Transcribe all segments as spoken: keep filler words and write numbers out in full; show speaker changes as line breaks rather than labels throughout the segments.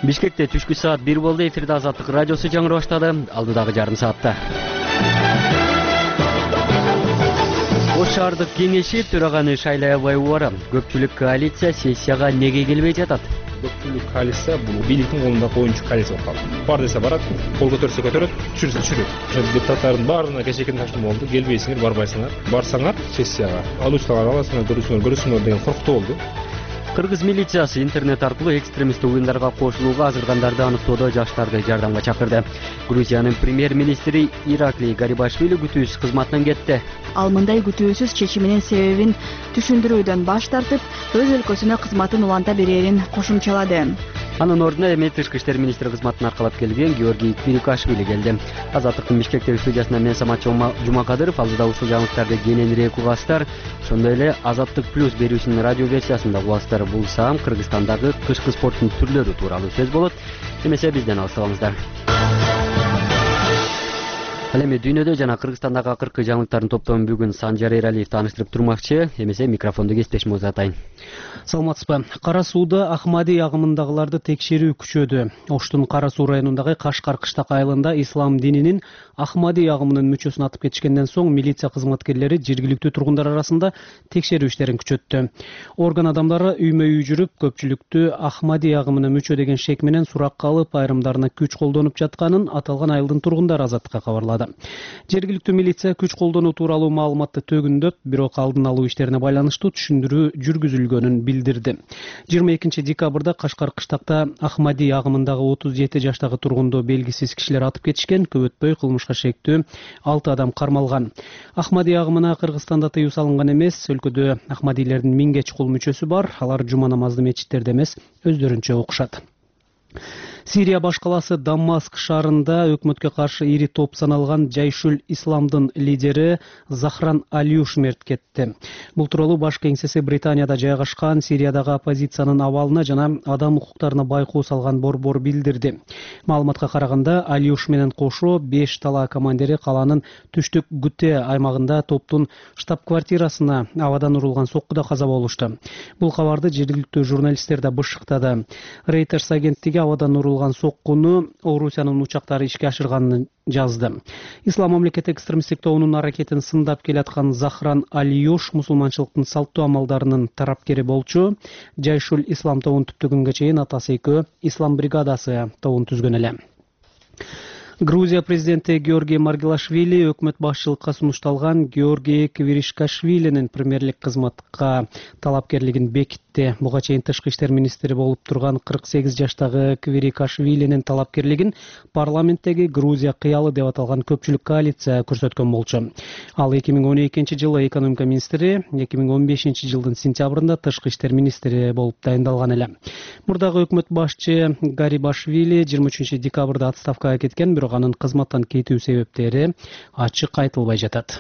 Бишкекте түшкү саат бир болду. Эфирде Азаттык радиосу жаңыры баштады. Алдыдагы жарым саатта. Ош шаардык кеңеши төраганы шайлай албайбы бар. Көпчүлүк коалиция сессияга неге келбей жатат?
Көпчүлүк коалиция бул бийликтин колундагы оюнчу коалиция болуп калды. Бар десе барат, кол көтөрсө көтөрөт, түшүрсө түшүрөт. Ошол депутаттардын баарына кечээкиден тапшырма болду. Келбейсиңер, барбайсыңар. Барсаңар сессияга алуучулар аласыңар, көрүүсүңөр көрөсүңөр деген коркутуу болду.
Кыргыз милициясы интернет аркылуу экстремисттик уюмдарга кошулууга азыргандарды аныктоодо жаштарды жардамга чакырды. Грузиянын премьер-министри Ираклий Гарибашвили күтүүсүз кызматтан кетти.
Ал мындай күтүүсүз чечиминин себебин түшүндүрүүдөн баш тартып, өз өлкөсүнө кызматын уланта берерин кошумчалады.
Анын ордуна эми тышкы иштер министри кызматын аркалап келген Георгий Квирикашвили келди. Азаттыктын Бишкектеги студиясынан мен Самат Жумакадыров. Алдыда ушул жаңылыктарды кененирээк угасыздар. Ошондой эле Азаттык плюс берүүсүнүн радио версиясында угасыздар. Бул саам Кыргызстандагы кышкы спорттун түрлөрү тууралуу сөз болот. Эмесе бизден алыстабаңыздар. Ал эми дүйнөдө жана Кыргызстандагы акыркы жаңылыктардын топтомун бүгүн Санжар Эралиев тааныштырып турмакчы. Эмесе микрофонду кесиптешиме узатайын.
Саламатсызбы. Кара сууда Ахмади агымындагыларды текшерүү күчөдү. Оштун Кара суу районундагы Кашкар кыштак айылында ислам дининин Ахмади агымынын мүчөсүн атып кетишкенден соң милиция кызматкерлери жергиликтүү тургундар арасында текшерүү иштерин күчөттү. Орган адамдары үймө-үй жүрүп, көпчүлүктү Ахмади агымына мүчө деген шек менен суракка алып, айрымдарына күч колдонуп жатканын аталган айылдын тургундары Азаттыкка кабарлады. Жергиликтүү милиция күч колдонуу тууралуу маалыматты төгүндөп, бирок алдын алуу иштерине байланыштуу түшүндүрүү жүргүзүлгөнүн билдирди. жыйырма экинчи декабрда Кашкар кыштакта Ахмади агымындагы отуз жети жаштагы тургунду белгисиз кишилер атып кетишкен. Көп өтпөй кылмышка шектүү алты адам кармалган. Ахмади агымына Кыргызстанда тыюу салынган эмес. Өлкөдө Ахмадилердин миңге чукул мүчөсү бар. Алар жума намазды мечиттерде эмес, өздөрүнчө окушат. Сирия баш каласы Дамаск шаарында өкмөткө каршы ири топ саналган Жайшул Исламдын лидери Захран Алиюш мерт кетти. Бул тууралуу баш кеңсеси Британияда жайгашкан Сириядагы оппозициянын абалына жана адам укуктарына байкоо салган борбор билдирди. Маалыматка караганда, Алиюш менен кошо беш тала командири каланын түштүк Гүте аймагында топтун штаб-квартирасына абадан урулган соккуда каза болушту. Бул кабарды жергиликтүү журналисттер да бышыктады. Reuters агенттиги абадан урулган соккуну Орусиянын учактары ишке ашырганын жазды. Ислам мамлекети экстремисттик тобунун аракетин сындап келаткан Захран Алиюш мусулманчылыктын салттуу амалдарынын тарапкери болчу. Жайшул Ислам тобун түптөгөнгө чейин атасы экөө Ислам бригадасы тобун түзгөн эле. Грузия президенти Георгий Маргелашвили өкмөт башчылыкка сунушталган Георгий Квирикашвилинин премьерлик кызматка талапкерлигин бекитти. Буга чейин тышкы иштер министри болуп турган кырк сегиз жаштагы Квирикашвилинин талапкерлигин парламенттеги Грузия кыялы деп аталган көпчүлүк коалиция көрсөткөн болчу. Ал эки миң он экинчи жылы экономика министри, эки миң он бешинчи жылдын сентябрында тышкы иштер министри болуп дайындалган эле. Мурдагы өкмөт башчы Гарибашвили жыйырма үчүнчү декабрда отставкага кеткен, бирок анын кызматтан кетүү себептери ачык айтылбай жатат.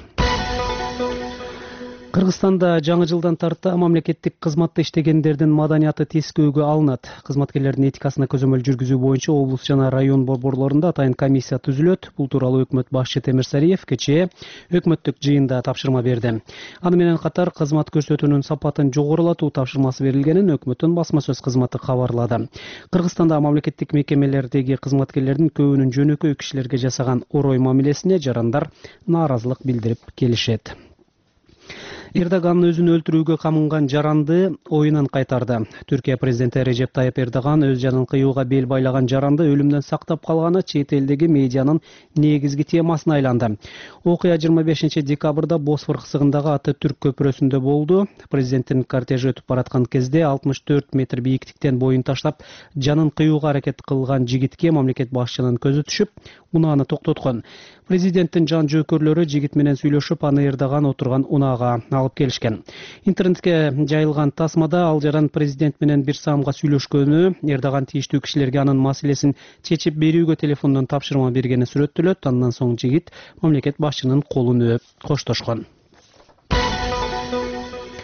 Кыргызстанда жаңы жылдан тарта мамлекеттик кызматта иштегендердин маданияты тескөөгө алынат. Кызматкерлердин этикасына көзөмөл жүргүзүү боюнча облус жана район борборлорунда атайын комиссия түзүлөт. Бул тууралуу өкмөт башчы Темир Сариев кечээ өкмөттүк жыйында тапшырма берди. Аны менен катар кызмат көрсөтүүнүн сапатын жогорулатуу тапшырмасы берилгенин өкмөттүн басма сөз кызматы кабарлады. Кыргызстанда мамлекеттик мекемелердеги кызматкерлердин көбүнүн жөнөкөй кишилерге жасаган орой мамилесине жарандар нааразылык билдирип келишет. Эрдоган өзүн өлтүрүүгө камынган жаранды оюнан кайтарды. Түркия президенти Режеп Тайып Эрдоган өз жанын кыюуга бел байлаган жаранды өлүмдөн сактап калганы чет элдеги медианын негизги темасына айланды. Окуя жыйырма бешинчи декабрда Босфор кысыгындагы Ататүрк көпүрөсүндө болду. Президенттин кортежи өтүп бараткан кезде алтымыш төрт метр бийиктиктен боюн таштап, жанын кыюуга аракет кылган жигитке мамлекет башчынын көзү түшүп, унааны токтоткон. Президенттин жан жөөкөрлөрү жигит менен сүйлөшүп, аны Эрдоган отурган унаага алып келишкен. Интернетке жайылган тасмада ал жаран президент менен бир саамга сүйлөшкөнү, Эрдоган тийиштүү кишилерге анын маселесин чечип берүүгө телефондон тапшырма бергени сүрөттөлөт. Андан соң жигит мамлекет башчынын колун өөп коштошкон.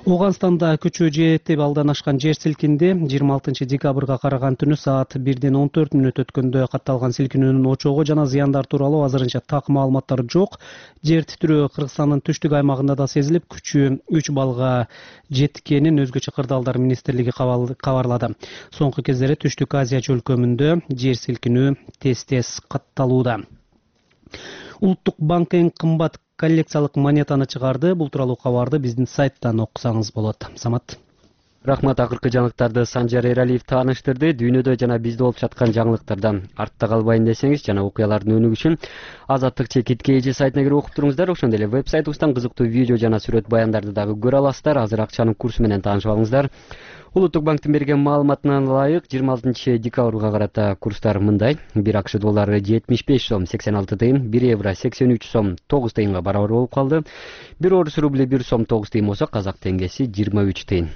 Ооганстанда күчү жети балдан ашкан жер силкинди. жыйырма алтынчы декабрга караган түнү саат бирден он төрт мүнөт өткөндө катталган силкинүүнүн очогу жана зыяндар тууралуу азырынча так маалыматтар жок. Жер титирөө Кыргызстандын түштүк аймагында да сезилип, күчү үч балга жеткенин өзгөчө кырдаалдар министрлиги кабарлады. Соңку кездери Түштүк Азия чөлкөмүндө жер силкинүү тез-тез катталууда. Улуттук банк эң кымбат коллекциялык монетаны чыгарды. Бул тууралуу кабарды биздин сайттан окусаңыз болот. Самат.
Рахмат, акыркы жаңылыктарды Санжар Эралиев тааныштырды. Дүйнөдө жана бизде болуп жаткан жаңылыктардан артта калбайын десеңиз жана окуялардын өнүгүшү үчүн Азаттык чекит кж сайтына кирип окуп туруңуздар. Ошондой эле веб-сайтыбыздан кызыктуу видео жана сүрөт баяндарды дагы көрө аласыздар. Азыр акчанын курсу менен таанышып алыңыздар. Улуттук банктын берген маалыматына ылайык жыйырма алтынчы декабрга карата курстар мындай: бир акш доллары жетимиш беш сом сексен алты тыйын, бир евро сексен үч сом тогуз тыйынга барабар болуп калды. бир орус рубли бир сом тогуз тыйын болсо, казак теңгеси жыйырма үч тыйын.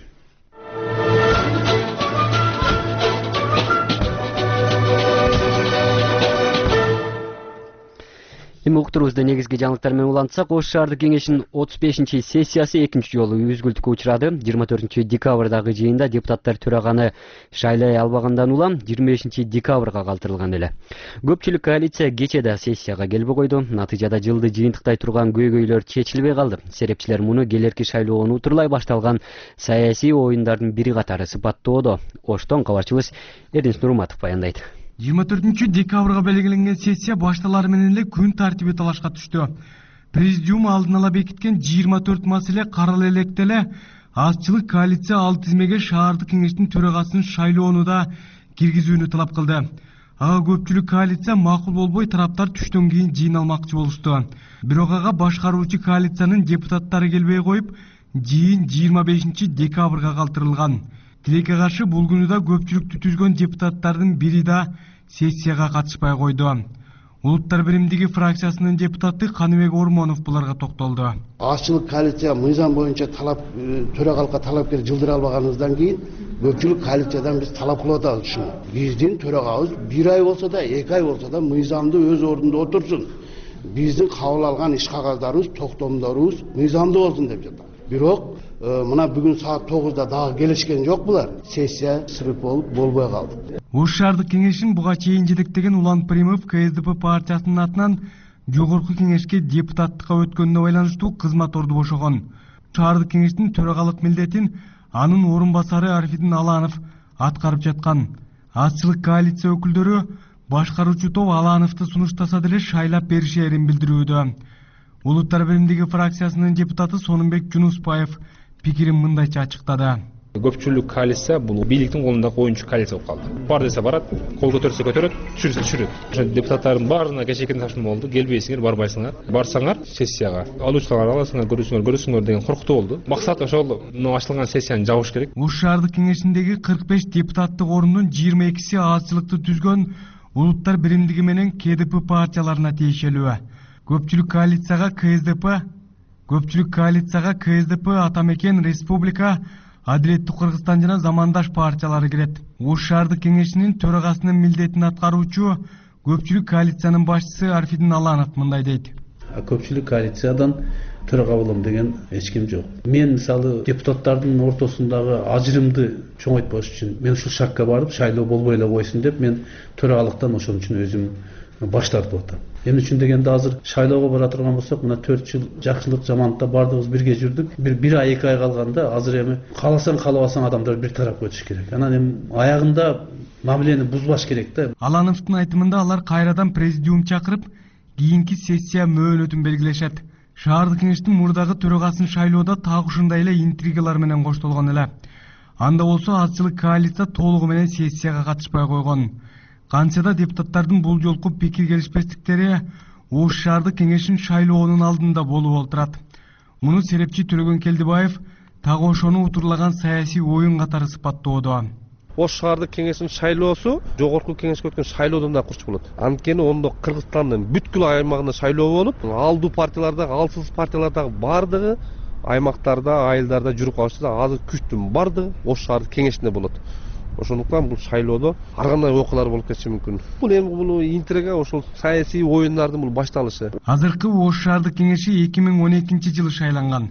Эми уктурубузда негизги жаңылыктар менен улантсак, Ош шаардык кеңешинин отуз бешинчи сессиясы экинчи жолу үзгүлтүккө учурады. жыйырма төртүнчү декабрдагы жыйында депутаттар төраганы шайлай албагандан улам жыйырма бешинчи декабрга калтырылган эле. Көпчүлүк коалиция кече да сессияга келбей койду. Натыйжада жылды жыйынтыктай турган көйгөйлөр чечилбей калды. Серепчилер муну келерки шайлоо унутурлай башталган саясий оюндардын бири катары сыпаттоодо. Оштон кабарчыбыз Эрдинч Нурматов баяндайт.
жыйырма төртүнчү декабрга белгиленген сессия башталары менен эле күн тартиби талашка түштү. Президиум алдын ала бекиткен жыйырма төрт маселе карала электе эле азчылык коалиция ал тизмеге шаардык кеңештин төрагасын шайлоону да киргизүүнү талап кылды. Ага көпчүлүк коалиция макул болбой, тараптар түштөн кийин жыйналмакчы болушту. Бирок ага башкаруучу коалициянын депутаттары келбей коюп, жыйын жыйырма бешинчи декабрга калтырылган. Тилекке каршы бул күнү да көпчүлүктү түзгөн депутаттардын бири да сессияга катышпай койду. Улуттар биримдиги фракциясынын депутаты Каныбек Ормонов буларга токтолду.
Азчылык коалиция мыйзам боюнча талап төрагалыкка талапкер жылдыра албаганыбыздан кийин көпчүлүк коалициядан биз талап кылып атабыз ушуну. Биздин төрагабыз бир ай болсо да, эки ай болсо да мыйзамды өз ордунда отурсун. Биздин кабыл алган иш кагаздарыбыз, токтомдорубуз мыйзамдуу болсун деп жатат. Бирок мына бүгүн саат тогузда дагы келишкен жок булар. Сессия сырып болуп болбой калды.
Ош шаардык кеңешин буга чейин жетектеген Улан Примов КСДП партиясынын атынан жогорку кеңешке депутаттыкка өткөнүнө байланыштуу кызмат орду бошогон. Шаардык кеңештин төрагалык милдетин анын орун басары Арфидин Аланов аткарып жаткан. Азчылык коалиция өкүлдөрү башкаруучу топ Алановду сунуштаса деле шайлап беришерин билдирүүдө. Улуттар биримдиги фракциясынын депутаты Сонунбек Жунуспаев пикирин мындайча ачыктады.
Көпчүлүк коалиция бул бийликтин колундагы оюнчу коалиция болуп калды. Бар десе барат, кол көтөрсө көтөрөт, түшүрсө түшүрөт. Ошо депутаттардын баарына кечээкиден ташым болду. Келбейсиңер, барбайсыңар. Барсаңар сессияга, алуучулар аласыңар, көрүүсүңөр, көрөсүңөр деген коркутуу болду. Максат ошол мына ачылган сессияны жабыш керек.
Ош шаардык кеңешиндеги кырк беш депутаттык орундун жыйырма экиси азчылыкты түзгөн Улуттар биримдиги менен КДП партияларына тиешелүү. Көпчүлүк коалицияга КСДП, көпчүлүк коалицияга КСДП, Атамекен, Республика, Адилеттүү Кыргызстан жана Замандаш партиялары кирет. Ош шаардык кеңешинин төрагасынын милдетин аткаруучу көпчүлүк коалициянын башчысы Арфидин Аланов мындай дейт.
Көпчүлүк коалициядан төрага болом деген эч ким жок. Мен мисалы депутаттардын ортосундагы ажырымды чоңойтпош үчүн мен ушул шартка барып шайлоо болбой эле койсун деп мен төрагалыктан ошон үчүн өзүм баш тартып атам. Эмне үчүн дегенде азыр шайлоого бара турган болсок, мына төрт жыл жакшылык жамандыкта бардыгыбыз бирге жүрдүк. Бир бир ай эки ай калганда азыр эми кааласаң каалабасаң адамдар бир тарапка өтүш керек. Анан эми аягында мамилени бузбаш керек да.
Алановдун айтымында алар кайрадан президиум чакырып, кийинки сессия мөөнөтүн белгилешет. Шаардык кеңештин мурдагы төрагасын шайлоодо так ушундай эле интригалар менен коштолгон эле. Анда болсо азчылык коалиция толугу менен сессияга катышпай койгон. Канча да депутаттардын бул жолку пикир келишпестиктери Ош шаардык кеңешин шайлоонун алдында болуп отурат. Муну серепчи Төрөгөн Келдибаев так ошону утурлаган саясий оюн катары сыпаттоодо.
Ош шаардык кеңешинин шайлоосу жогорку кеңешке өткөн шайлоодон да курч болот. Анткени ондо Кыргызстандын бүткүл аймагында шайлоо болуп, алдуу партиялардагы, алсыз партиялардагы бардыгы аймактарда, айылдарда жүрүп калышса, азыр күчтүн бардыгы Ош шаардык кеңешинде болот. Ошондуктан бул шайлоодо ар кандай окуялар болуп кетиши мүмкүн. Бул эми бул интрига, ошол саясий оюндардын бул башталышы.
Азыркы Ош шаардык кеңеши эки миң он экинчи жылы шайланган.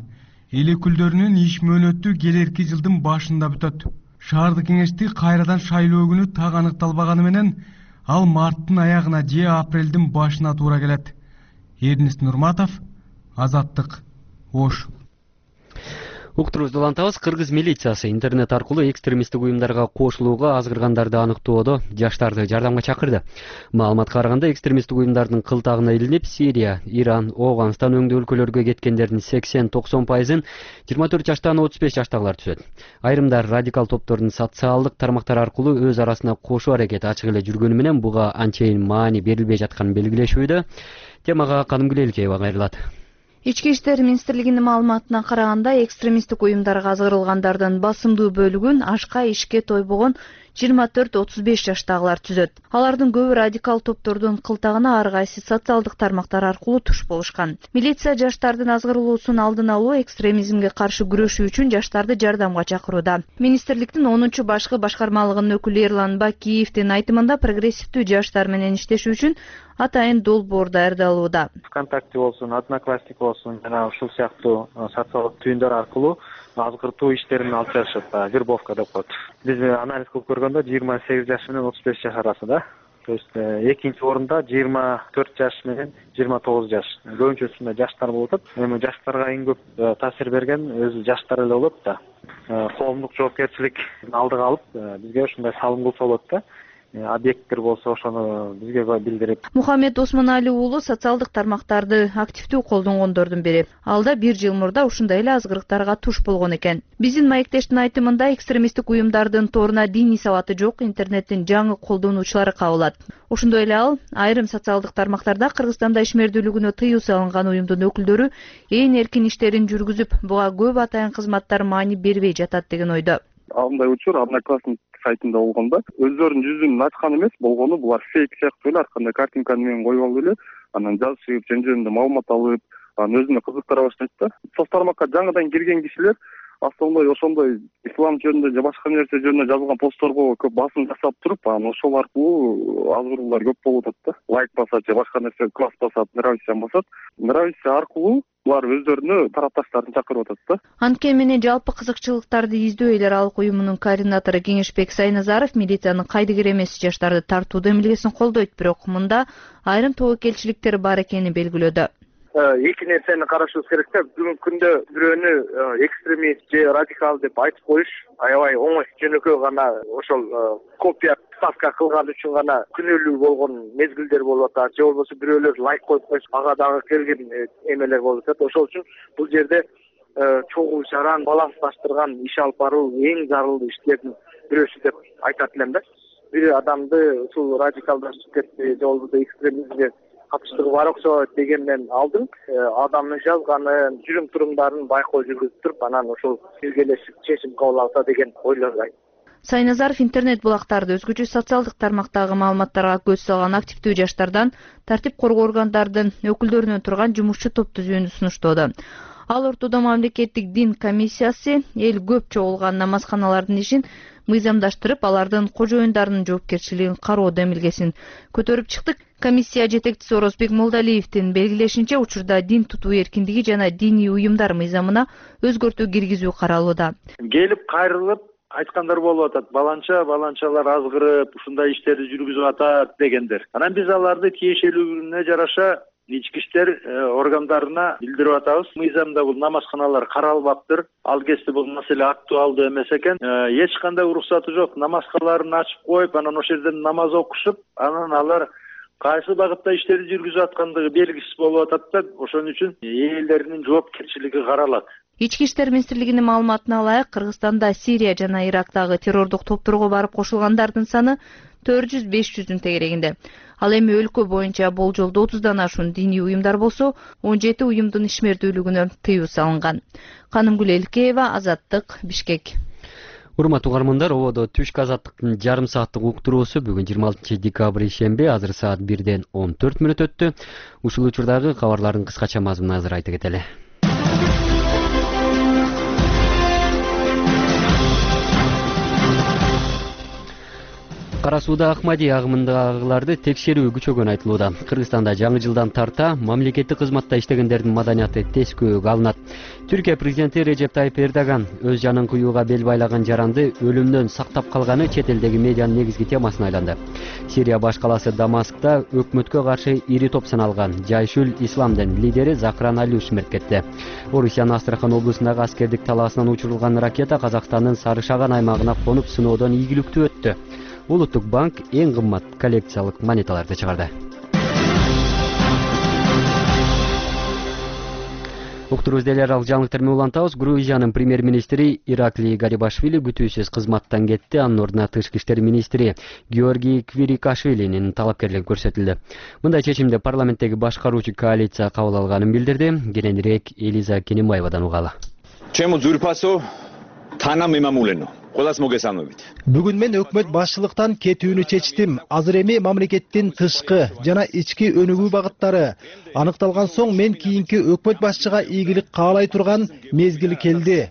эл өкүлдөрүнүн иш мөөнөтү келерки жылдын башында бүтөт. Шаардык кеңешти кайрадан шайлоо күнү так аныкталбаганы менен ал марттын аягына же апрелдин башына туура келет. Эрнест Нурматов, Азаттык, Ош.
Уктурубузду улантабыз. Кыргыз милициясы интернет аркылуу экстремисттик уюмдарга кошулууга азгыргандарды аныктоодо жаштарды жардамга чакырды. Маалыматка караганда экстремисттик уюмдардын кылтагына илинип, Сирия, Иран, Ооганстан өңдүү өлкөлөргө кеткендердин сексен токсон пайызын жыйырма төрт жаштан отуз беш жаштагылар түзөт. Айрымдар радикал топтордун социалдык тармактар аркылуу өз арасына кошуу аракети ачык эле жүргөнү менен буга анчейин маани берилбей жатканын белгилешүүдө. Темага Канымгүл Элкеева кайрылат.
Ички иштер министрлигинин маалыматына караганда, экстремисттик уюмдарга азгырылгандардын басымдуу бөлүгүн ашка ишке тойбогон жыйырма төрт отуз беш жаштагылар түзөт. Алардын көбү радикал топтордун кылтагына ар кайсы социалдык тармактар аркылуу туш болушкан. Милиция жаштардын азгырылуусун алдын алуу, экстремизмге каршы күрөшүү үчүн жаштарды жардамга чакырууда. Министрликтин онунчу башкы башкармалыгынын өкүлү Эрлан Бакиевдин айтымында, прогрессивдүү жаштар менен иштешүү үчүн атайын долбоор даярдалууда.
ВКонтакте болсун, Одноклассник болсун, жана ушул сыяктуу социалдык түйүндөр аркылуу азгыртуу иштерин алып жатышат, вербовка деп коет. Биз анализ кылып көргөндө жыйырма сегиз жаш менен отуз беш жаш арасында. То есть экинчи орунда жыйырма төрт жаш менен жыйырма тогуз жаш. Көбүнчөсүндө жаштар болуп атат. Эми жаштарга эң көп таасир берген өзү жаштар эле болот да. Коомдук жоопкерчиликтин алдыга алып, бизге ушундай салым кылса болот да. Объекттер болсо ошону бизге билдирип.
Мухаммед Осмонали уулу социалдык тармактарды активдүү колдонгондордун бири. Алда бир жыл мурда ушундай эле азгырыктарга туш болгон экен. Биздин маектештин айтымында, экстремисттик уюмдардын торуна диний сабаты жок интернеттин жаңы колдонуучулары кабылат. Ошондой эле ал айрым социалдык тармактарда Кыргызстанда ишмердүүлүгүнө тыюу салынган уюмдун өкүлдөрү ээн эркин иштерин жүргүзүп, буга көп атайын кызматтар маани бербей жатат деген ойдо.
Мындай учур Одноклассник сайтында болгондо өздөрүнүн жүзүн ачкан эмес, болгону булар фейк сыяктуу эле, ар кандай картинканы менен коюп алып эле, анан жазышып, жөн жөнүндө маалымат алып, анан өзүнө кызыктыра баштайт да. Соц тармакка жаңыдан кирген кишилер ошондой ошондой ислам жөнүндө же башка нерсе жөнүндө жазылган постторго көп басым жасап туруп, анан ошол аркылуу азгыруулар көп болуп атат да. Лайк басат же башка нерсе, класс басат, нравится басат. Нравится аркылуу булар өздөрүнө тарапташтарын чакырып атат да.
Анткени менен жалпы кызыкчылыктарды издөө эл аралык уюмунун координатору Кеңешбек Сайназаров милициянын кайдыгер эмес жаштарды тартууда эмилгесин колдойт, бирок мында айрым тобокелчиликтер бар экенин белгилөөдө.
Эки нерсени карашыбыз керек да. Бүгүнкү күндө бирөөнү экстремист же радикал деп айтып коюш аябай оңой, жөнөкөй гана ошол копия ставка кылган үчүн гана күнөөлүү болгон мезгилдер болуп атат, же болбосо бирөөлөр лайк коюп коюп ага дагы келген эмелер болуп атат. Ошол үчүн бул жерде чогуу жаран балансташтырган иш алып баруу эң зарылуу иштердин бирөөсү деп айтат элем да. Бир адамды ушул радикалдашып кетти же болбосо экстремизмге катыштыгы бар окшойт дегенден алдын адамдын жазганын, жүрүм турумдарын байкоо жүргүзүп туруп, анан ошол биргелешип чечим кабыл алса деген ойлойм.
Сайназаров интернет булактарды өзгөчө социалдык тармактагы маалыматтарга көз салган активдүү жаштардан тартип коргоо органдарынын өкүлдөрүнөн турган жумушчу топ түзүүнү сунуштоодо. Ал ортодо мамлекеттик дин комиссиясы эл көп чогулган намазканалардын ишин мыйзамдаштырып, алардын кожоюндарынын жоопкерчилигин кароодо эмилгесин көтөрүп чыктык. Комиссия жетекчиси Орозбек Молдалиевдин белгилешинче, учурда дин тутуу эркиндиги жана диний уюмдар мыйзамына өзгөртүү киргизүү каралууда.
Келип кайрылып айткандар болуп атат. Баланча баланчалар азгырып, ушундай иштерди жүргүзүп атат дегендер. Анан биз аларды тиешелүүлүгүнө жараша ички иштер органдарына билдирип атабыз. Мыйзамда бул намазканалар каралбаптыр. Ал кезде бул маселе актуалдуу эмес экен. Эч кандай уруксаты жок. Намазкаларын ачып коюп, анан ошол жерден намаз окушуп, анан алар кайсы багытта иштерди жүргүзүп аткандыгы белгисиз болуп атат да. Ошон үчүн ээлдеринин жоопкерчилиги каралат.
Ички иштер министрлигинин маалыматына ылайык, Кыргызстанда Сирия жана Ирактагы террордук топторго барып кошулгандардын саны төрт жүз беш жүздүн тегерегинде. Ал эми өлкө боюнча болжолдо отуздан ашуун диний уюмдар болсо, он жети уюмдун ишмердүүлүгүнө тыюу салынган. Канымгүл Элкеева, Азаттык, Бишкек.
Урматтуу угармандар, ободо түшкү Азаттыктын жарым сааттык уктуруусу бүгүн жыйырма алтынчы декабрь ишемби азыр саат бирден он төрт мүнөт өттү. Ушул учурдагы кабарлардын кыскача мазмунун азыр айта кетели. Кара сууда Ахмади агымындагыларды текшерүү күчөгөнү айтылууда. Кыргызстанда жаңы жылдан тарта мамлекеттик кызматта иштегендердин маданияты тескөөгө алынат. Түркия президенти Режеп Тайып Эрдоган өз жанын кыюуга бел байлаган жаранды өлүмдөн сактап калганы чет элдеги медианын негизги темасына айланды. Сирия баш каласы Дамаскта өкмөткө каршы ири топ саналган Жайшул Исламдын лидери Закран Алиуш мерт кетти. Орусиянын Астрахан облусундагы аскердик талаасынан учурулган ракета Казакстандын Сары Шаган аймагына конуп сыноодон ийгиликтүү өттү. Улуттук банк эң кымбат коллекциялык монеталарды чыгарды. Уктурубузда эле аралык жаңылыктар менен улантабыз. Грузиянын премьер-министри Ираклий Гарибашвили күтүүсүз кызматтан кетти. Анын ордуна тышкы иштер министри Георгий Квирикашвилинин талапкерлиги көрсөтүлдү. Мындай чечимди парламенттеги башкаруучу коалиция кабыл алганын билдирди. Кененирээк Элиза Кенембаевадан угалы.
Чему зурпасо тана мемамулено.
Бүгүн мен өкмөт башчылыктан кетүүнү чечтим. Азыр эми мамлекеттин тышкы жана ички өнүгүү багыттары аныкталган соң мен кийинки өкмөт башчыга ийгилик каалай турган мезгил келди.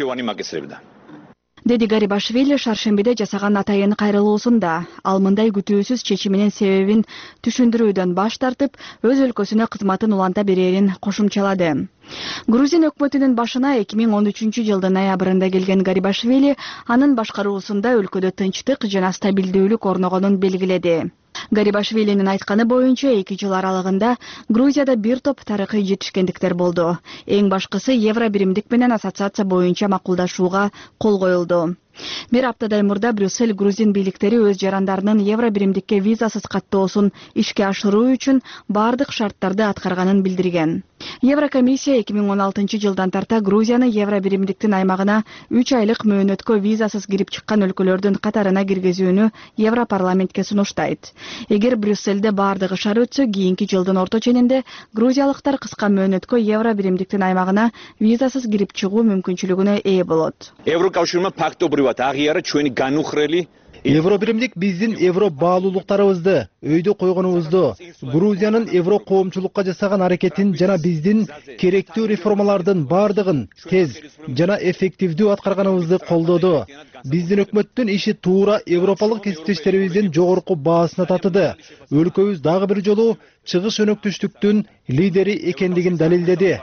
Деди Гарибашвили шаршембиде жасаган атайын кайрылуусунда. Ал мындай күтүүсүз чечиминин себебин түшүндүрүүдөн баш тартып, өз өлкөсүнө кызматын уланта берерин кошумчалады. Грузин өкмөтүнүн башына эки миң он үчүнчү жылдын ноябрында келген Гарибашвили анын башкаруусунда өлкөдө тынчтык жана стабилдүүлүк орногонун белгиледи. Гарибашвилинин айтканы боюнча эки жыл аралыгында Грузияда бир топ тарыхый жетишкендиктер болду. Эң башкысы евро биримдик менен ассоциация боюнча макулдашууга кол коюлду. Бир аптадай мурда Брюссель грузин бийликтери өз жарандарынын евро биримдикке визасыз каттоосун ишке ашыруу үчүн бардык шарттарды аткарганын билдирген. Еврокомиссия эки миң он алтынчы жылдан тарта Грузияны евро биримдиктин аймагына үч айлык мөөнөткө визасыз кирип чыккан өлкөлөрдүн катарына киргизүүнү Европарламентке сунуштайт. Эгер Брюссельде бардыгы шаар өтсө, кийинки жылдын орто ченинде грузиялыктар кыска мөөнөткө евро биримдиктин аймагына визасыз кирип чыгуу мүмкүнчүлүгүнө ээ болот.
Евро биримдик биздин евро баалуулуктарыбызды, өйдө койгонубузду, Грузиянын евро коомчулукка жасаган аракетин жана биздин керектүү реформалардын бардыгын тез жана эффективдүү аткарганыбызды колдоду. Биздин өкмөттүн иши туура европалык кесиптештерибиздин жогорку баасына татыды. Өлкөбүз дагы бир жолу чыгыш өнөктүштүктүн лидери экендигин далилдеди.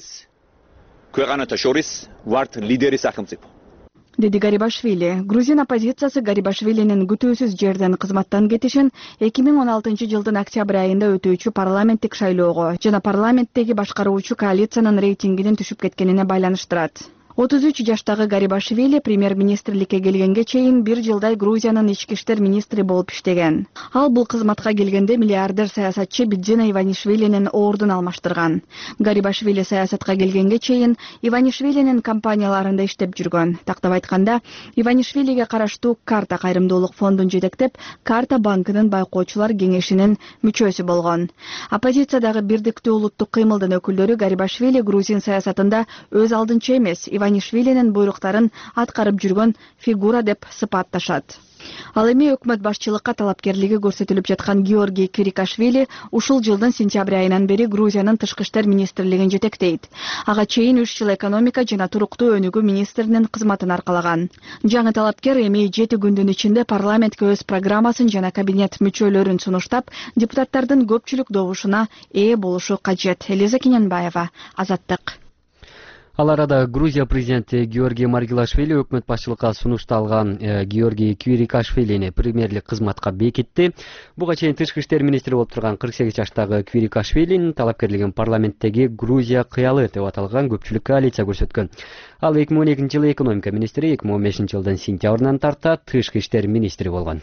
Деди Гарибашвили. Грузин оппозициясы Гарибашвилинин күтүүсүз жерден кызматтан кетишин эки миң он алтынчы жылдын октябрь айында өтүүчү парламенттик шайлоого жана парламенттеги башкаруучу коалициянын рейтингинин түшүп кеткенине байланыштырат. отуз үч жаштагы Гарибашвили премьер-министрликке келгенге чейин бир жылдай Грузиянын ички иштер министри болуп иштеген. Ал бул кызматка келгенде миллиардер саясатчы Бидзина Иванишвилинин ордун алмаштырган. Гарибашвили саясатка келгенге чейин Иванишвилинин компанияларында иштеп жүргөн. Тактап айтканда, Иванишвилиге караштуу Карта кайрымдуулук фондун жетектеп, Карта банкынын байкоочулар кеңешинин мүчөсү болгон. Оппозициядагы бирдиктүү улуттук кыймылдын өкүлдөрү Гарибашвили грузин саясатында өз алдынча эмес, Иванишвилинин буйруктарын аткарып жүргөн фигура деп сыпатташат. Ал эми өкмөт башчылыкка талапкерлиги көрсөтүлүп жаткан Георгий Квирикашвили ушул жылдын сентябрь айынан бери Грузиянын тышкы иштер министрлигин жетектейт. Ага чейин үч жыл экономика жана туруктуу өнүгүү министринин кызматын аркалаган. Жаңы талапкер эми жети күндүн ичинде парламентке өз программасын жана кабинет мүчөлөрүн сунуштап, депутаттардын көпчүлүк добушуна ээ болушу кажет. Элиза Кененбаева, Азаттык.
Ал арада Грузия президенти Георгий Маргилашвили өкмөт башчылыкка сунушталган Георгий Квирикашвилини премьерлик кызматка бекитти. Буга чейин тышкы иштер министри болуп турган кырк сегиз жаштагы Квирикашвилинин талапкерлигин парламенттеги Грузия кыялы деп аталган көпчүлүк коалиция көрсөткөн. Ал эки миң он экинчи жылы экономика министри, эки миң он бешинчи жылдын сентябрынан тарта тышкы иштер министри болгон.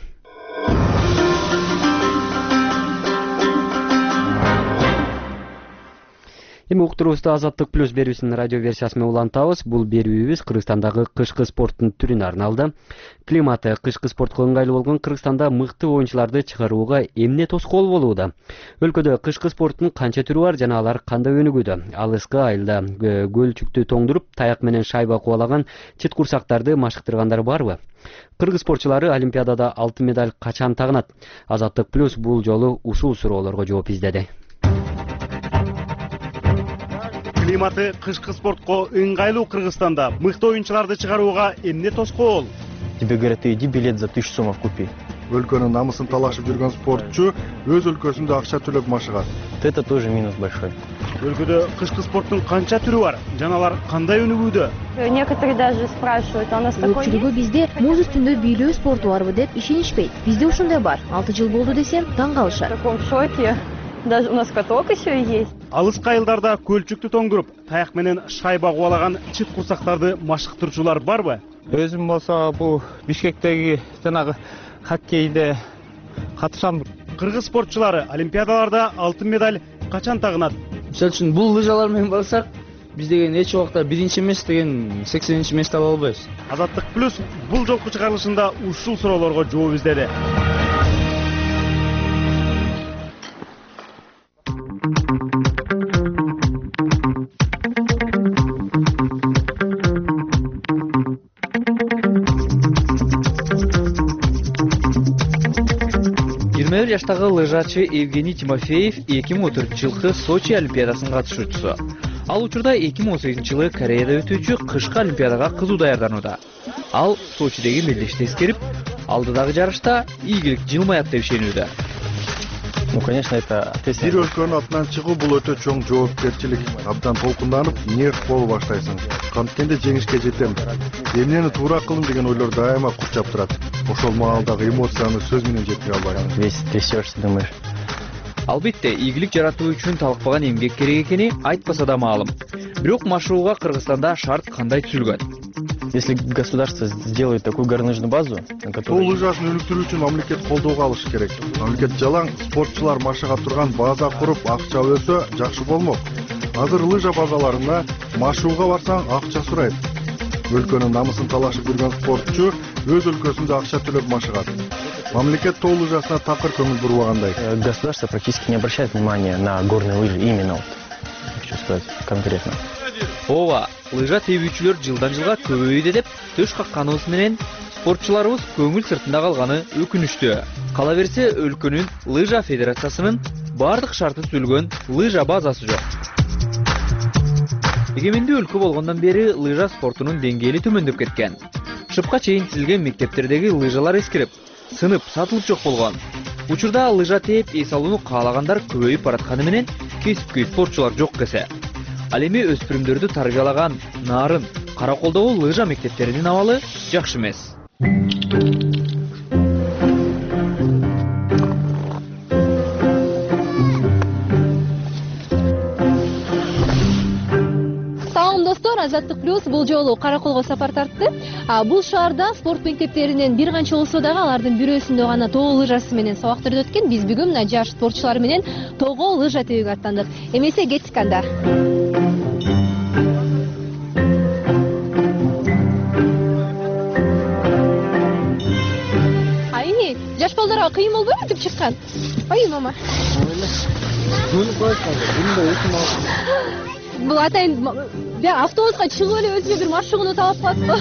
Эми уктурубузда Азаттык плюс берүүсүнүн радио версиясы менен улантабыз. Бул берүүбүз Кыргызстандагы кышкы спорттун түрүнө арналды. Климаты кышкы спортко ыңгайлуу болгон Кыргызстанда мыкты оюнчуларды чыгарууга эмне тоскоол болууда? Өлкөдө кышкы спорттун канча түрү бар жана алар кандай өнүгүүдө? Ал ыскы айылда көлчүктү тоңдуруп, таяк менен шайба кубалаган чыт курсактарды машыктыргандар барбы? Кыргыз спортчулары Олимпиадада алтын медаль качан тагынат? Азаттык плюс бул жолу ушул суроолорго жооп издеди.
Климаты кышкы спортко ыңгайлуу Кыргызстанда мыкты оюнчуларды чыгарууга эмне тоскоол?
Тебе говорят, иди билет за тысячу сомов купи. өлкөнүн намысын талашып жүргөн спортчу өз өлкөсүндө акча төлөп машыгат.
Это тоже минус большой.
Өлкөдө кышкы спорттун канча түрү бар? Жана алар кандай өнүгүүдө?
Некоторые даже спрашивают, а у нас такой
Көпчүлүгү бизде муз үстүндө бийлөө спорту барбы деп ишенишпейт. Бизде ушундай бар. алты жыл болду десем таң калышат.
В таком шоке. Даже у нас каток еще есть.
Алыс кайылдарда көлчүктү тоңдуруп, таяк менен шайба кубалаган чыт курсактарды машыктырчулар барбы?
Өзүм болсо бул Бишкектеги жанагы хоккейде катышам.
Кыргыз спортчулары олимпиадаларда алтын медаль качан тагынат?
Мисалы үчүн бул лыжалар менен барсак, биз деген эч убакта биринчи эмес деген сексенинчи месте ала албайбыз.
Азаттык плюс бул жолку чыгарылышында ушул суроолорго жооп издеди.
жыйырма бир жаштагы лыжачы Евгений Тимофеев эки миң он төртүнчү жылкы Сочи олимпиадасынын катышуучусу. Ал учурда эки миң он сегизинчи жылы Кореяда өтүүчү кышкы олимпиадага кызуу даярданууда. Ал Сочидеги мелдешти эскерип, алдыдагы жарышта ийгилик жылмаят деп ишенүүдө.
Ну, конечно, это
бир өлкөнүн атынан чыгуу бул өтө чоң жоопкерчилик. Абдан толкунданып, нерв болуп баштайсың. Канткенде жеңишке жетем, эмнени туура кылдым деген ойлор дайыма курчап турат. Ошол маалдагы эмоцияны сөз менен жеткире албайм.
Весь трясешься, думаешь.
Албетте, ийгилик жаратуу үчүн талкпаган эмгек керек экени айтпаса да маалым. Бирок машыгууга Кыргызстанда шарт кандай түзүлгөн?
Если государство сделает такую горнолыжную базу, на которой...
Тоо лыжасын өнүктүрүү үчүн мамлекет колдоого алышы керек. Мамлекет жалаң спортчулар машыга турган база куруп, акча өлсө жакшы болмок. Азыр лыжа базаларына машыгууга барсаң акча сурайт. Өлкөнүн намысын талашып жүргөн спортчу өз өлкөсүндө акча төлөп машыгат. Мамлекет тоо лыжасына такыр көңүл бурбагандай.
Государство практически не обращает внимания на горные лыжи, именно вот, хочу сказать конкретно.
Ооба, лыжа тебүүчүлөр жылдан жылга көбөйүүдө деп төш какканыбыз менен спортчуларыбыз көңүл сыртында калганы өкүнүчтүү. Кала берсе, өлкөнүн лыжа федерациясынын бардык шарты түзүлгөн лыжа базасы жок. Эгемендүү өлкө болгондон бери лыжа спортунун деңгээли төмөндөп кеткен. Шыпка чейин тизилген мектептердеги лыжалар эскирип, сынып, сатылып жок болгон. Учурда лыжа тээп эс алууну каалагандар көбөйүп баратканы менен кесипкөй спортчулар жок кесе. Ал эми өспүрүмдөрдү тарбиялаган Нарын, Караколдогу лыжа мектептеринин абалы жакшы эмес.
Салам достор, Азаттык плюс бул жолу Караколго сапар тартты. Бул шаарда спорт мектептеринен бир канча болсо дагы алардын бирөөсүндө гана тоо лыжасы менен сабактарды өткөн. Биз бүгүн мына жаш спортчулар менен тоого лыжа тебүүгө аттандык. Эмесе кеттик анда. Ай, жаш балдарга кыйын болбойбу өтүп чыккан? Ой, мама. Бул атайын автобуска чыгып эле өзүнө бир машыгууну талап кылат го.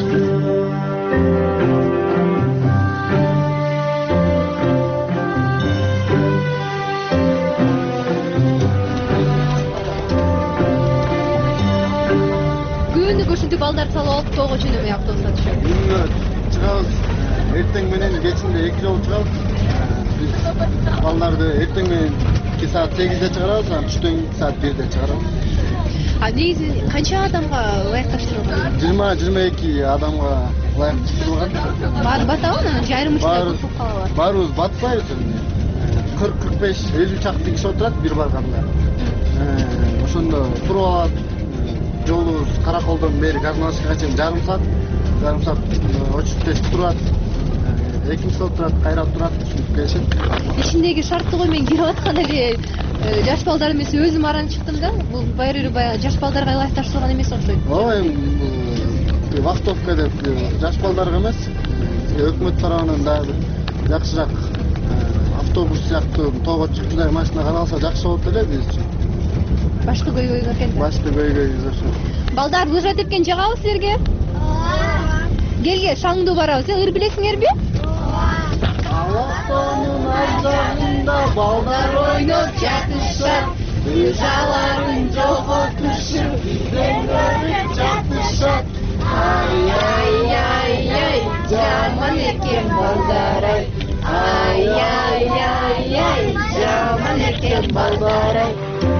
Күнүгө ушинтип балдарды салып алып тоого жөнөмөй автобуска түшөт.
Күнүгө чыгабыз. Эртең менен кечинде эки жолу чыгабыз. Биз балдарды эртең менен эки саат сегизде чыгарабыз, анан түштөн саат бирде чыгарабыз.
А негизи канча адамга ылайыкташтырылган?
жыйырма жыйырма эки адамга ылайыкташтырылган.
Баары батабы анан жайрым учурда кырсып калабы?
Баарыбыз батпайбыз. кырк кырк беш элүү чакты киши отурат бир барганда. Ошондо туруп алат. Жолубуз Караколдон бери Газмашкага чейин жарым саат, жарым саат очуптешип турат. Экинчи отурат, кайра турат, ушинтип келишет.
Ичиндеги шартты кой мен кирип аткан эле жаш балдар эмес, өзүм аран чыктым да. Бул баары баягы жаш балдарга ылайыкташтырылган эмес окшойт.
Ооба, эми вахтовка деп жаш балдарга эмес, өкмөт тарабынан дагы жакшыраак автобус сыяктуу тоого чыккандай машина каралса жакшы болот эле биз үчүн.
Башкы көйгөйгө экен.
Башкы көйгөйбүз ошо.
Балдар лыжа тепкен жагабы силерге? Келге, шаңдуу барабыз, ыр билесиңерби?
Алактонун аздагында балдар ойноп жатышат, лыжаларын жоготушуп, үйдөн жатышат. Ай ай ай ай, жаман экен балдар ай.
Ай, ай, ай, ай, жаман экен балдар ай.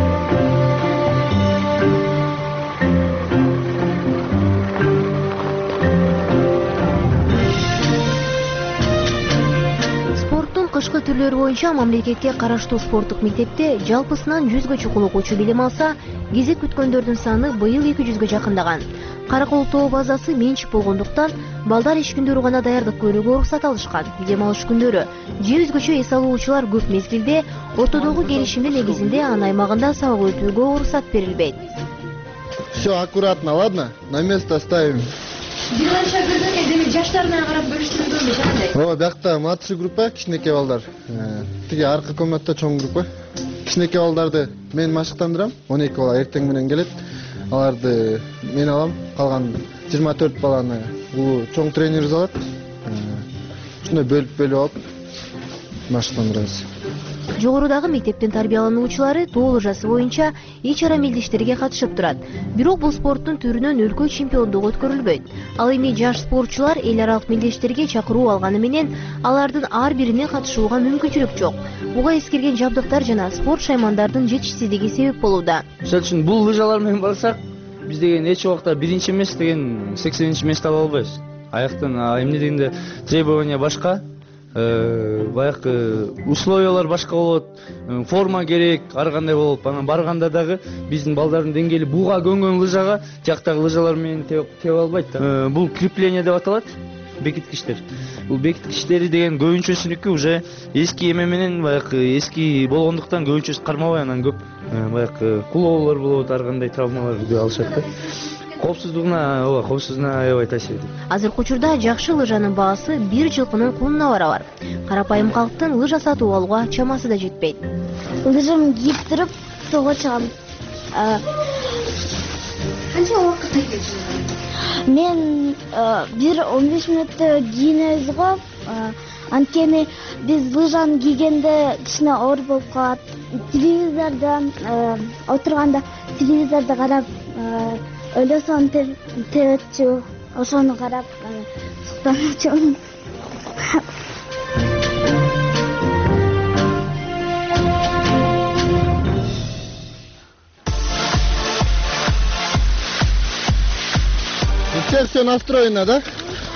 Спорттун кышкы түрлөрү боюнча мамлекетке караштуу спорттук мектепте жалпысынан жүзгө чукул окуучу билим алса, кезек күткөндөрдүн саны быйыл эки жүзгө жакындаган. Каракол тоо базасы менчик болгондуктан балдар иш күндөрү гана даярдык көрүүгө уруксат алышкан. Дем алыш күндөрү же өзгөчө эс алуучулар көп мезгилде ортодогу келишимдин негизинде анын аймагында сабак өтүүгө уруксат берилбейт.
Все аккуратно, ладно? На место ставим.
Биринчи көргөн эми жаштарына карап бөлүштүрүлгөнбү кандай?
Ооба, биякта младший группа, кичинекей балдар. Тиги аркы комнатта чоң группа. Кичинекей балдарды мен машыктандырам. он эки бала эртең менен келет. Аларды мен алам. Калган жыйырма төрт баланы бул чоң тренер алат. Ушундай бөлүп-бөлүп алып машыктандырабыз.
Жогорудагы мектептин тарбиялануучулары тоо лыжасы боюнча ич ара мелдештерге катышып турат. Бирок бул спорттун түрүнөн өлкө чемпиондугу өткөрүлбөйт. Ал эми жаш спортчулар эл аралык мелдештерге чакыруу алганы менен алардын ар бирине катышууга мүмкүнчүлүк жок. Буга эскирген жабдыктар жана спорт шаймандардын жетишсиздиги себеп болууда.
Мисалы үчүн бул лыжалар менен барсак, биз деген эч убакта биринчи эмес деген сексенинчи место ала албайбыз. Аяктан эмне дегенде требования башка. Баягы условиялар башка болот, форма керек, ар кандай болот. Анан барганда дагы биздин балдардын деңгээли буга көнгөн лыжага жактагы лыжалар менен тебе албайт да. Бул крепление деп аталат, бекиткичтер. Бул бекиткичтери деген көбүнчөсүнүкү уже эски эме менен баягы эски болгондуктан көбүнчөсү кармабай, анан көп баягы кулоолор болот, ар кандай травмалар алышат да. Коопсуздугуна, ооба, коопсуздугуна аябай таасир этет.
Азыркы учурда жакшы лыжанын баасы бир жылкынын кунуна барабар. Карапайым калктын лыжа сатып алууга чамасы да жетпейт.
Лыжамды кийип туруп тоого чыгам. Канча убакыт кетет? Мен бир он беш мүнөттө кийинебиз го. Анткени биз лыжаны кийгенде кичине оор болуп калат. Телевизордон отурганда телевизорду карап Өлөсөн тебетчү, ошону карап суктанчу. Теперь все настроено, да?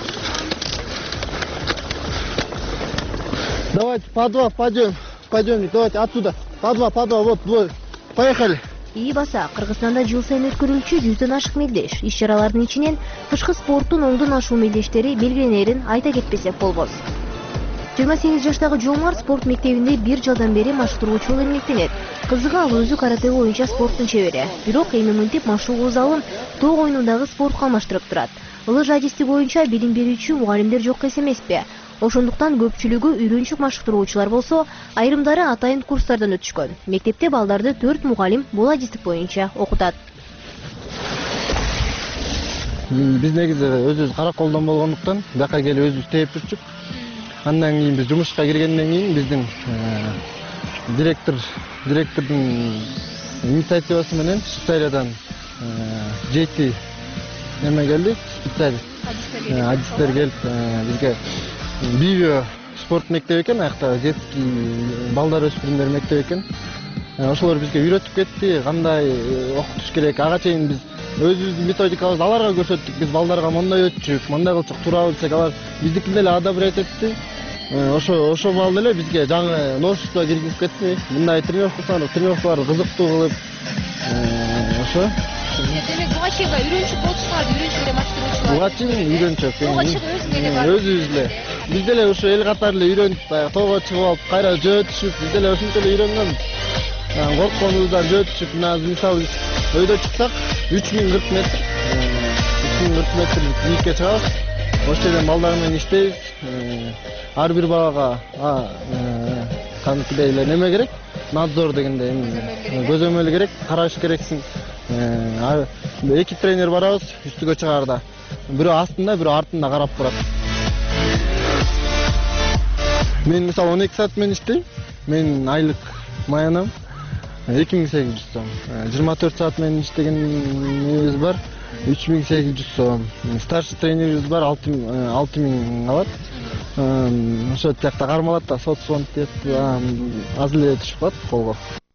Давайте по два пойдем, пойдем, давайте отсюда. По два, по два, вот двое. Поехали.
ИИ баса Кыргызстанда жыл сайын өткөрүлчү жүздөн ашык мелдеш. Иш-чаралардын ичинен кышкы спорттун оңдон ашуу мелдештери белгиленерин айта кетпесек болбос. жыйырма сегиз жаштагы Жомар спорт мектебинде бир жылдан бери машыктыруучу болуп эмгектенет. Кызыгы ал өзү карате боюнча спорттун чебери. Бирок эми мынтип машыгуу залын тоо оюнундагы спортко алмаштырып турат. Лыжа адисти боюнча билим берүүчү мугалимдер жок эмеспи? Ошондуктан көпчүлүгү үйрөнчүк машыктыруучулар болсо, айрымдары атайын курстардан өтүшкөн. Мектепте балдарды төрт мугалим бул адистик боюнча окутат.
Биз негизи өзүбүз Караколдон болгондуктан бияка келип өзүбүз тээп жүрчүк. Андан кийин биз жумушка киргенден кийин биздин директор директордун инициативасы менен специалиядан жети эме келди, специалист адистер келип бизге Бивио спорт мектеби экен, аякта детский балдар өспүрүмдөр мектеби экен. Ошолор бизге үйрөтүп кетти, кандай окутуш керек. Ага чейин биз өзүбүздүн методикабызды аларга көрсөттүк. Биз балдарга мондай өтчүк, мондай кылчык, туура десек, алар биздикин деле одобрять этти. Ошо ошо бал деле бизге жаңы новшество киргизип кетти. Мындай тренировкалар, тренировкалар кызыктуу кылып, ошо.
Демек, буга чейин үйрөнчүк болчуңар, үйрөнчүк эле машыктыруучулар.
Буга чейин үйрөнчүк.
Буга чейин өзүң эле бар.
Өзүбүз эле. Биз деле ошо эл катары эле үйрөнүп, тоого чыгып алып, кайра жөө түшүп, биз деле ошентип эле үйрөнгөнбүз. Коркконубуздан жөө түшүп, мисалы өйдө чыксак, үч миң кырк метр, үч миң кырк метр бийикке чыгабыз. Ошол жерден балдар менен иштейбиз. Ар бир балага кантип эле неме керек? Надзор дегенде көзөмөл керек, караш керексиң. Эки тренер барабыз, үстүгө чыгаарда. Бирөө астында, бирөө артында карап турат. Мен мисалы он эки саат менен иштейм. Мен айлык маянам эки миң сегиз жүз сом. жыйырма төрт саат менен иштегенибиз бар, үч миң сегиз жүз сом. Старший тренерибиз бар, алты миң алат.
ошол тиякта кармалат да соцфонд деп аз эле түшүп калат колго.